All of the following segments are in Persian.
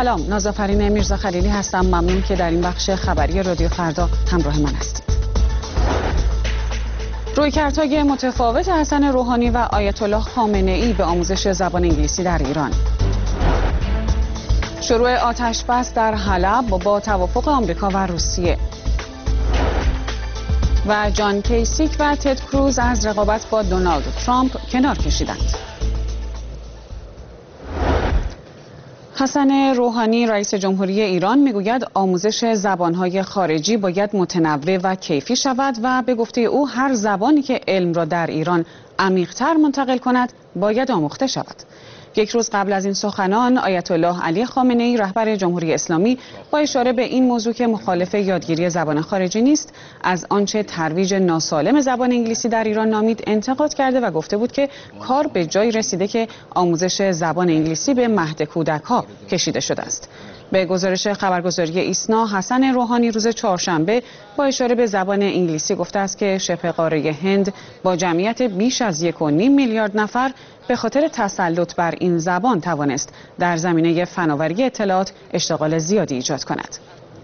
سلام، نازافرین میرزا خلیلی هستم. ممنون که در این بخش خبری رادیو فردا همراه من هستید. رویکردهای متفاوت حسن روحانی و آیت الله خامنه‌ای به آموزش زبان انگلیسی در ایران. شروع آتش‌بس در حلب با توافق آمریکا و روسیه. و جان کیسیک و تد کروز از رقابت با دونالد ترامپ کنار کشیدند. حسن روحانی رئیس جمهوری ایران میگوید آموزش زبانهای خارجی باید متنوع و کیفی شود و به گفته او هر زبانی که علم را در ایران عمیق‌تر منتقل کند باید آموخته شود. یک روز قبل از این سخنان آیت الله علی خامنه‌ای رهبر جمهوری اسلامی با اشاره به این موضوع که مخالف یادگیری زبان خارجی نیست، از آنچه ترویج ناسالم زبان انگلیسی در ایران نامید انتقاد کرده و گفته بود که کار به جایی رسیده که آموزش زبان انگلیسی به مهد کودک‌ها کشیده شده است. به گزارش خبرگزاری ایسنا، حسن روحانی روز چهارشنبه با اشاره به زبان انگلیسی گفته است که شبه قاره هند با جمعیت بیش از 1.5 میلیارد نفر به خاطر تسلط بر این زبان توانست در زمینه فناوری اطلاعات اشتغال زیادی ایجاد کند.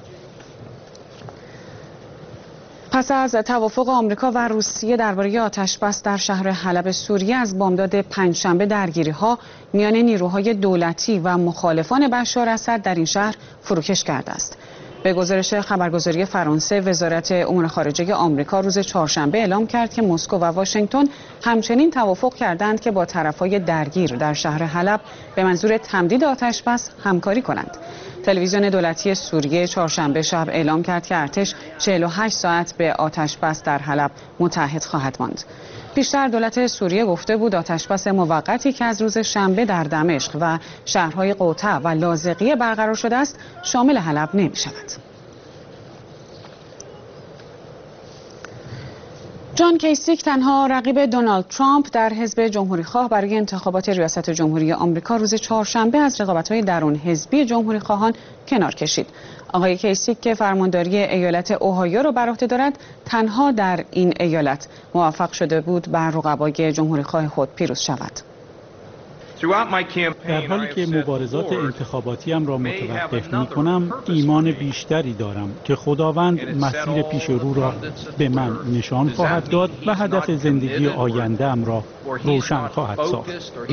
پس از توافق آمریکا و روسیه درباره آتش‌بس در شهر حلب سوریه، از بامداد پنجشنبه درگیری‌ها میان نیروهای دولتی و مخالفان بشار اسد در این شهر فروکش کرده است. به گزارش خبرگزاری فرانسه، وزارت امور خارجه آمریکا روز چهارشنبه اعلام کرد که مسکو و واشنگتن همچنین توافق کردند که با طرفهای درگیر در شهر حلب به منظور تمدید آتش‌بس همکاری کنند. تلویزیون دولتی سوریه چهارشنبه شب اعلام کرد که ارتش 48 ساعت به آتش‌بس در حلب متحد خواهد ماند. پیشتر دولت سوریه گفته بود آتش‌بس موقتی که از روز شنبه در دمشق و شهرهای قوطه و لاذقیه برقرار شده است شامل حلب نمی‌شود. جان کیسیک تنها رقیب دونالد ترامپ در حزب جمهوری‌خواه برای انتخابات ریاست جمهوری آمریکا روز چهارشنبه از رقابت‌های درون حزبی جمهوری‌خواهان کنار کشید. آقای کیسیک که فرمانداری ایالت اوهایو را بر عهده دارد، تنها در این ایالت موفق شده بود بر رقبای جمهوری‌خواه خود پیروز شود. در حالی که مبارزات انتخاباتیم را متوقف می‌کنم، ایمان بیشتری دارم که خداوند مسیر پیش رو را به من نشان خواهد داد و هدف زندگی آینده‌ام را روشن خواهد ساخت.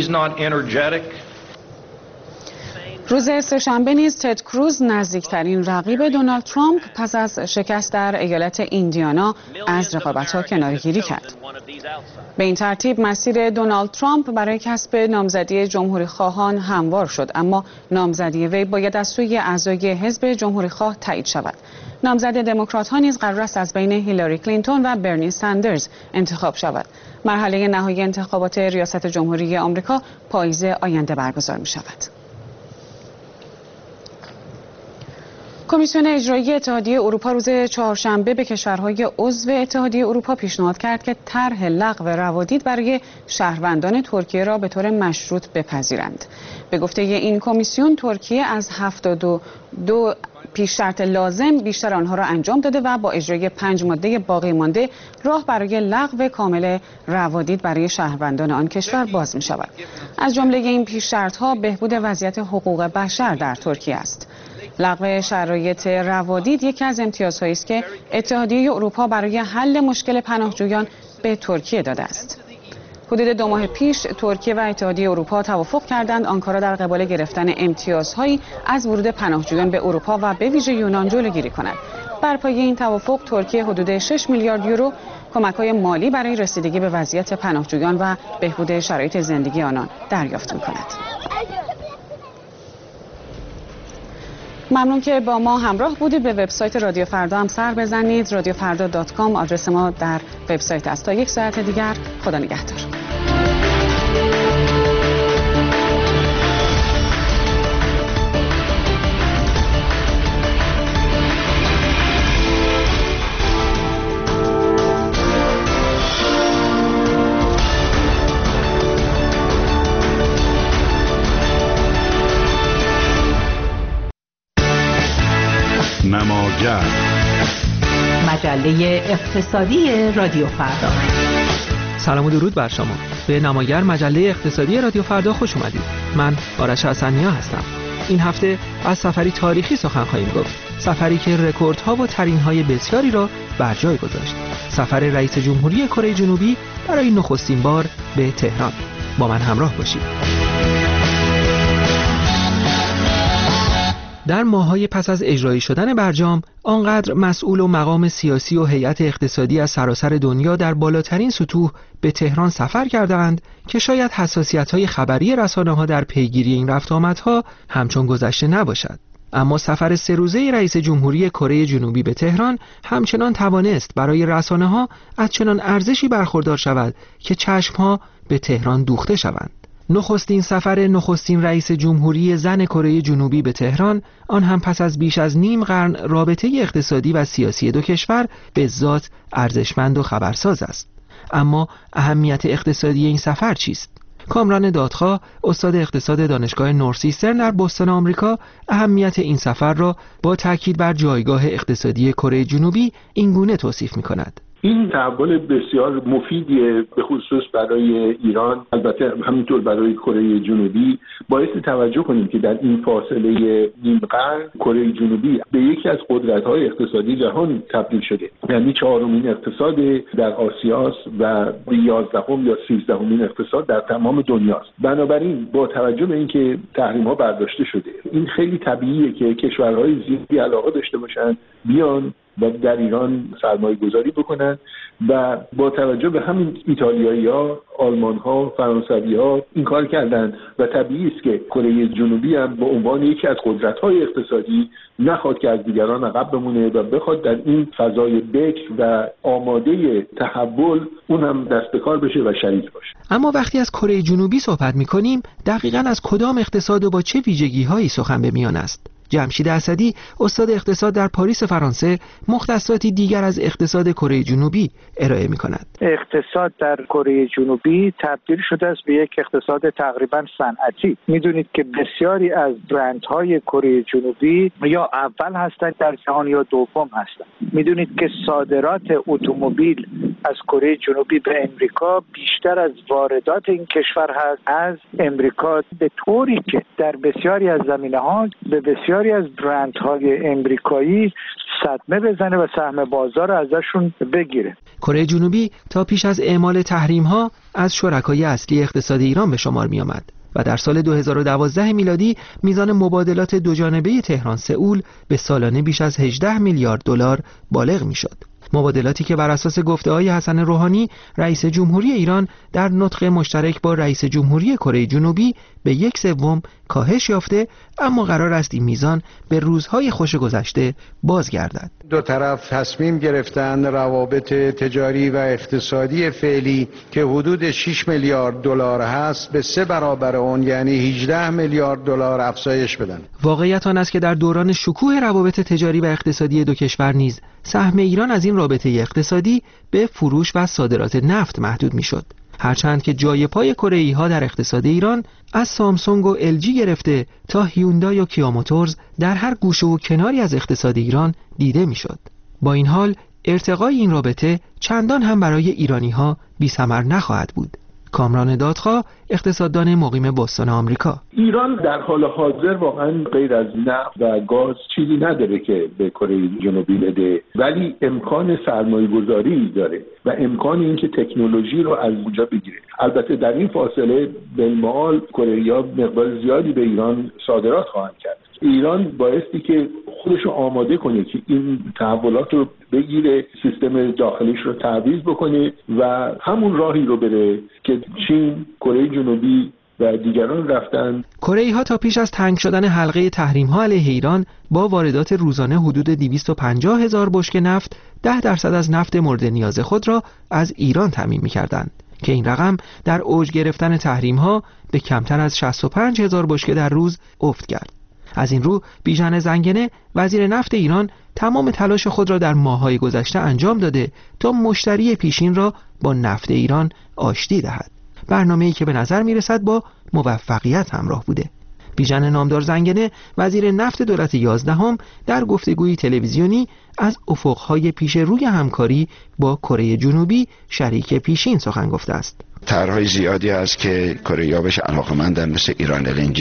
روز سه‌شنبه نیز تد کروز نزدیکترین رقیب دونالد ترامپ پس از شکست در ایالت ایندیانا از رقابت‌ها کناره‌گیری کرد. به این ترتیب مسیر دونالد ترامپ برای کسب نامزدی جمهوری‌خواهان هموار شد، اما نامزدی وی باید از سوی اعضای حزب جمهوری‌خواه تایید شود. نامزد دموکرات‌ها نیز قرار است از بین هیلاری کلینتون و برنی ساندرز انتخاب شود. مرحله نهایی انتخابات ریاست جمهوری آمریکا پاییز آینده برگزار می‌شود. کمیسیون اجرایی اتحادیه اروپا روز چهارشنبه به کشورهای عضو اتحادیه اروپا پیشنهاد کرد که طرح لغو روادید برای شهروندان ترکیه را به طور مشروط بپذیرند. به گفته این کمیسیون، ترکیه از 72 پیش شرط لازم بیشتر آنها را انجام داده و با اجرای 5 ماده باقی مانده راه برای لغو کامل روادید برای شهروندان آن کشور باز می شود. از جمله این پیش شرط ها بهبود وضعیت حقوق بشر در ترکیه است. لغو شرایط روادید یکی از امتیازهایی است که اتحادیه اروپا برای حل مشکل پناهجویان به ترکیه داده است. حدود 2 ماه پیش ترکیه و اتحادیه اروپا توافق کردند آنکارا در قبال گرفتن امتیازهایی از ورود پناهجویان به اروپا و به ویژه یونان جلوگیری کند. بر پایه این توافق ترکیه حدود 6 میلیارد یورو کمک‌های مالی برای رسیدگی به وضعیت پناهجویان و بهبود شرایط زندگی آنان دریافت می‌کند. ممنون که با ما همراه بودید. به وبسایت رادیو فردا هم سر بزنید. radiofrda.com آدرس ما در وبسایت است. تا 1 ساعت دیگر خدا نگهدار. نماگر مجله اقتصادی رادیو فردا. سلام و درود بر شما. به نماگر مجله اقتصادی رادیو فردا خوش اومدید. من آرش حسنیا هستم. این هفته از سفری تاریخی سخن خواهیم گفت، سفری که رکوردها و ترین‌های بسیاری را بر جای گذاشت، سفر رئیس جمهوری کره جنوبی برای نخستین بار به تهران. با من همراه باشید. در ماه‌های پس از اجرایی شدن برجام، آنقدر مسئول و مقام سیاسی و هیئت اقتصادی از سراسر دنیا در بالاترین سطوح به تهران سفر کردند که شاید حساسیت‌های خبری رسانه‌ها در پیگیری این رفت آمدها همچون گذشته نباشد. اما سفر 3 روزه رئیس جمهوری کره جنوبی به تهران همچنان توانست برای رسانه‌ها از چنان ارزشی برخوردار شود که چشم‌ها به تهران دوخته شوند. نخستین سفر نخستین رئیس جمهوری زن کره جنوبی به تهران، آن هم پس از بیش از نیم قرن رابطه اقتصادی و سیاسی دو کشور، به ذات ارزشمند و خبرساز است. اما اهمیت اقتصادی این سفر چیست؟ کامران دادخواه، استاد اقتصاد دانشگاه نورسیسترن در بوستون آمریکا، اهمیت این سفر را با تاکید بر جایگاه اقتصادی کره جنوبی اینگونه توصیف می‌کند. این تحول بسیار مفیدیه، به خصوص برای ایران، البته همینطور برای کره جنوبی. باعث توجه کنیم که در این فاصله نیم قرن کره جنوبی به یکی از قدرت‌های اقتصادی جهان تبدیل شده، یعنی 4مین اقتصاد در آسیاست و 11م یا 13مین اقتصاد در تمام دنیاست. بنابراین با توجه به اینکه تحریم‌ها برداشته شده، این خیلی طبیعیه که کشورهای زیادی علاقه داشته باشن بیان و در ایران سرمایه گذاری بکنن و با توجه به همین ایتالیایی‌ها، آلمان‌ها، فرانسوی‌ها این کار کردن و طبیعی است که کره جنوبی هم به عنوان یکی از قدرت‌های اقتصادی نخواد که از دیگران عقب بمونه و بخواد در این فضای بکر و آماده تحول اون هم دست به کار بشه و شریک باشه. اما وقتی از کره جنوبی صحبت می‌کنیم، دقیقاً از کدام اقتصاد و با چه ویژگی‌هایی سخن به میان است؟ جمشید اسدی، استاد اقتصاد در پاریس فرانسه، مختصاتی دیگر از اقتصاد کره جنوبی ارائه می‌کند. اقتصاد در کره جنوبی تبدیل شده است به یک اقتصاد تقریباً صنعتی. می‌دونید که بسیاری از برندهای کره جنوبی یا اول هستند در جهان یا دوم هستند. می‌دونید که صادرات اتومبیل از کره جنوبی به امریکا بیشتر از واردات این کشور هست از امریکا، به طوری که در بسیاری از زمینه‌ها به بسیاری از برندهای امریکایی صدمه بزنه و سهم بازار ازشون بگیره. کره جنوبی تا پیش از اعمال تحریم‌ها از شرکای اصلی اقتصاد ایران به شمار می‌آمد و در سال 2012 میلادی میزان مبادلات دوجانبه تهران سئول به سالانه بیش از 18 میلیارد دلار بالغ می‌شد. مبادلاتی که بر اساس گفته‌های حسن روحانی رئیس جمهوری ایران در نطق مشترک با رئیس جمهوری کره جنوبی به 1/3 کاهش یافته، اما قرار است این میزان به روزهای خوش گذشته بازگردد. دو طرف تصمیم گرفتند روابط تجاری و اقتصادی فعلی که حدود 6 میلیارد دلار هست به 3 برابر اون، یعنی 18 میلیارد دلار افزایش بدن. واقعیت آن است که در دوران شکوه روابط تجاری و اقتصادی دو کشور نیز سهم ایران از این رابطه اقتصادی به فروش و صادرات نفت محدود میشد. هرچند که جای پای کره‌ای‌ها در اقتصاد ایران از سامسونگ و LG گرفته تا هیوندای و کیا موتورز در هر گوشه و کناری از اقتصاد ایران دیده میشد. با این حال ارتقای این رابطه چندان هم برای ایرانی‌ها بی‌ثمر نخواهد بود. کامران دادخواه، اقتصاددان مقیم بوستون آمریکا: ایران در حال حاضر واقعا غیر از نفت و گاز چیزی نداره که به کره جنوبی بده، ولی امکان سرمایه گذاری داره و امکان اینکه تکنولوژی رو از اونجا بگیره. البته در این فاصله بالمعال کره‌ای‌ها مقدار زیادی به ایران صادرات خواهند کرد. ایران بایستی که خودش رو آماده کنه که این تحولات رو بگیره، سیستم داخلیش رو تعویض بکنه و همون راهی رو بره که چین، کره جنوبی و دیگران رفتن. کره‌ای‌ها تا پیش از تنگ شدن حلقه تحریم‌ها علیه ایران با واردات روزانه حدود 250,000 بشکه نفت 10% از نفت مورد نیاز خود را از ایران تامین می‌کردند که این رقم در اوج گرفتن تحریم‌ها به کمتر از 65,000 بشکه در روز افت کرد. از این رو بیژن زنگنه، وزیر نفت ایران، تمام تلاش خود را در ماه‌های گذشته انجام داده تا مشتری پیشین را با نفت ایران آشتی دهد. برنامه‌ای که به نظر می‌رسد با موفقیت همراه بوده. بیژن نامدار زنگنه، وزیر نفت دولت 11 در گفتگویی تلویزیونی از افق‌های پیش روی همکاری با کره جنوبی شریک پیشین سخن گفته است. طرح‌های زیادی هست که کره‌ای‌ها بهش علاقه‌مندن، مثل ایران LNG،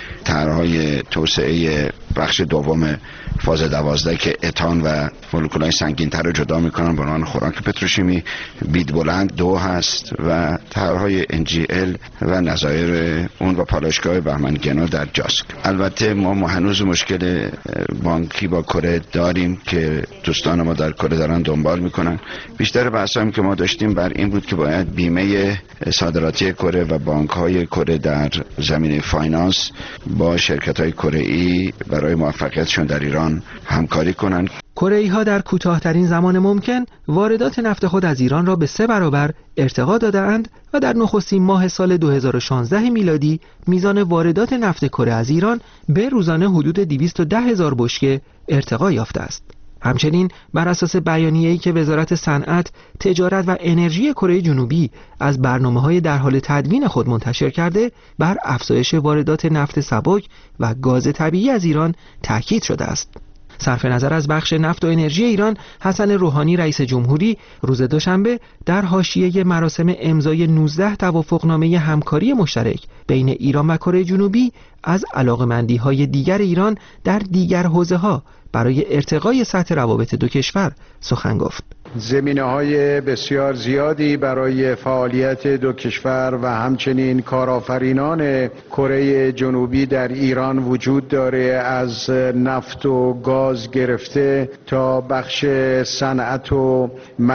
طرح‌های توسعه بخش دوم فاز 12 که اتان و مولکول‌های سنگین‌تر رو جدا می‌کنن به عنوان خوراک پتروشیمی. بید بلند 2 هست و طرح‌های NGL و نظایر اون و پالایشگاه بهمن‌گنا در جاسک. البته ما هنوز مشکل بانکی با کره داریم که دوستان ما در کره دارن دنبال می‌کنن. بیشتر بحثایی که ما داشتیم بر این بود که باید بیمه صادراتی کره و بانک‌های کره در زمینه فاینانس با شرکت‌های کره‌ای برای موفقیتشون در ایران همکاری کنند. کره‌ای‌ها در کوتاه‌ترین زمان ممکن واردات نفت خود از ایران را به 3 برابر ارتقا داده‌اند و در نخستین ماه سال 2016 میلادی میزان واردات نفت کره از ایران به روزانه حدود 210,000 بشکه ارتقا یافته است. همچنین بر اساس بیانیه‌ای که وزارت صنعت، تجارت و انرژی کره جنوبی از برنامه‌های در حال تدوین خود منتشر کرده، بر افزایش واردات نفت سبک و گاز طبیعی از ایران تاکید شده است. صرف نظر از بخش نفت و انرژی ایران، حسن روحانی رئیس جمهوری روز دوشنبه در حاشیه مراسم امضای 19 توافقنامه همکاری مشترک بین ایران و کره جنوبی از علاقه‌مندی‌های دیگر ایران در دیگر حوزه‌ها برای ارتقای سطح روابط دو کشور سخن گفت. زمینه‌های بسیار زیادی برای فعالیت دو کشور و همچنین کارآفرینان کره جنوبی در ایران وجود داره، از نفت و گاز گرفته تا بخش صنعت و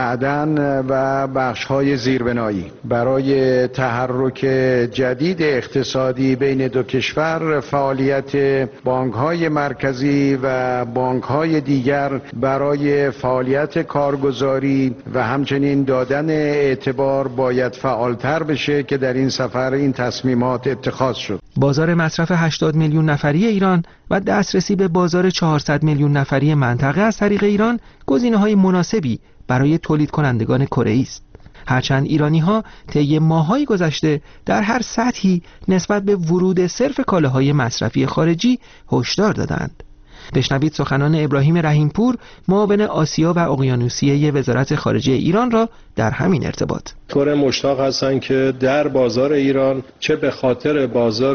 معدن و بخش‌های زیربنایی. برای تحرک جدید اقتصادی بین دو کشور، فعالیت بانک‌های مرکزی و بانک‌های دیگر برای فعالیت کارگزاری و همچنین دادن اعتبار باید فعالتر بشه که در این سفر این تصمیمات اتخاذ شد. بازار مصرف 80 میلیون نفری ایران و دسترسی به بازار 400 میلیون نفری منطقه از طریق ایران گزینه‌های مناسبی برای تولید کنندگان کره‌ای است. هرچند ایرانی‌ها طی ماه‌های گذشته در هر سطحی نسبت به ورود صرف کالاهای مصرفی خارجی هشدار دادند. بشنوید سخنان ابراهیم رحیمپور، معاون آسیا و اقیانوسیه وزارت خارجه ایران را در همین ارتباط. کره مشتاق هستند که در بازار ایران، چه به خاطر بازار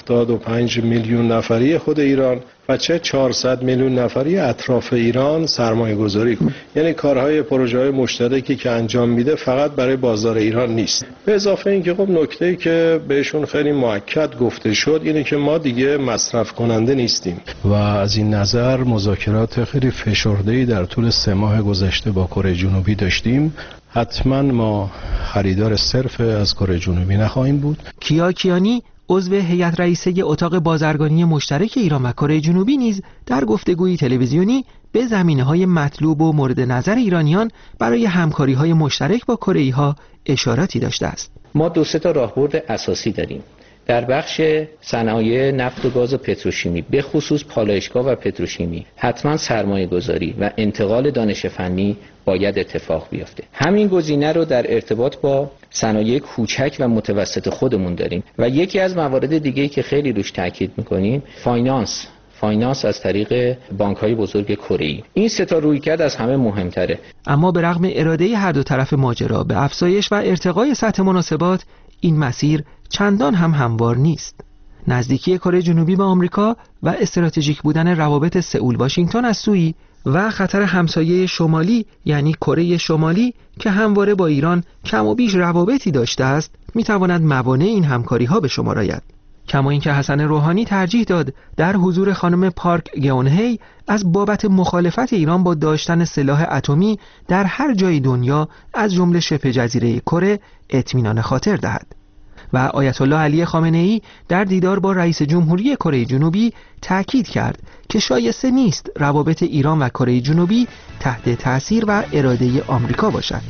75 میلیون نفری خود ایران و چه 400 میلیون نفری اطراف ایران سرمایه گذاری کنند. یعنی کارهای پروژه‌های مشترکی که انجام میده فقط برای بازار ایران نیست. به اضافه اینکه خب نکته‌ای که بهشون خیلی مؤکد گفته شد اینه که ما دیگه مصرف کننده نیستیم و از این نظر مذاکرات خیلی فشرده‌ای در طول 3 ماه گذشته با کره جنوبی داشتیم. حتما ما خریدار صرف از کره جنوبی نخواهیم بود. کیا کیانی، عضو هیئت رئیسه اتاق بازرگانی مشترک ایران و کره جنوبی، نیز در گفتگویی تلویزیونی به زمینه‌های مطلوب و مورد نظر ایرانیان برای همکاری‌های مشترک با کره‌ای‌ها اشاراتی داشته است. ما 2 تا راهبرد اساسی داریم. در بخش صنایع نفت و گاز و پتروشیمی، به خصوص پالایشگاه و پتروشیمی، حتما سرمایه گذاری و انتقال دانش فنی باید اتفاق بیفته. همین گزینه رو در ارتباط با صنایع کوچک و متوسط خودمون داریم و یکی از موارد دیگه‌ای که خیلی روش تاکید می‌کنیم فاینانس از طریق بانک‌های بزرگ کره‌ای. این 3 تا رویکرد از همه مهمتره. اما به رغم اراده هر دو طرف ماجرا به افزایش و ارتقای سطح مناسبات، این مسیر چندان هم هموار نیست. نزدیکی کره جنوبی به آمریکا و استراتژیک بودن روابط سئول واشنگتن از سوی و خطر همسایه شمالی یعنی کره شمالی که همواره با ایران کم و بیش روابطی داشته است، میتواند موانع این همکاری‌ها به شمار آید. کما اینکه حسن روحانی ترجیح داد در حضور خانم پارک گئونهی از بابت مخالفت ایران با داشتن سلاح اتمی در هر جای دنیا از جمله شبه جزیره کره اطمینان خاطر دهد. و آیت الله علی خامنه‌ای در دیدار با رئیس جمهوری کره جنوبی تأکید کرد که شایسته نیست روابط ایران و کره جنوبی تحت تأثیر و اراده آمریکا باشد.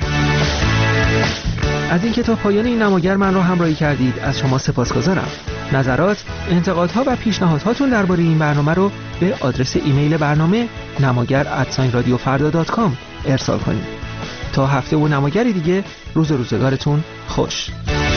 از اینکه تا پایان این نماگر من را همراهی کردید از شما سپاسگزارم. نظرات، انتقادها و پیشنهادهاتون درباره این برنامه رو به آدرس ایمیل برنامه namagar@radiofarda.com ارسال کنید. تا هفته و نماگری دیگه، روزگارتون خوش.